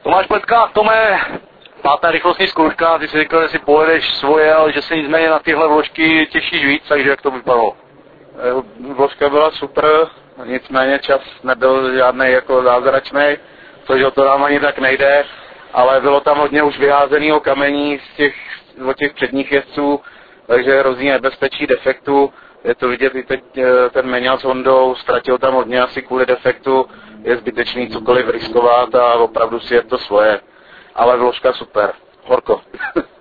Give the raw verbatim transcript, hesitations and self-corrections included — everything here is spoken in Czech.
Tomáš Pletka, Tome, pátá rychlostní zkouška, ty jsi říkal, že si pojedeš svoje, ale že se nicméně na tyhle vložky těšíš víc, takže jak to vypadalo? Vložka byla super, nicméně čas nebyl žádný jako zázračný, což o to nám ani tak nejde, ale bylo tam hodně už vyházenýho kamení z těch, od těch předních jezdců, takže hrozí nebezpečí defektu. Je to vidět i teď ten Meňal s Hondou, ztratil tam hodně asi kvůli defektu, je zbytečný cokoliv riskovat a opravdu si je to svoje. Ale vložka super, horko.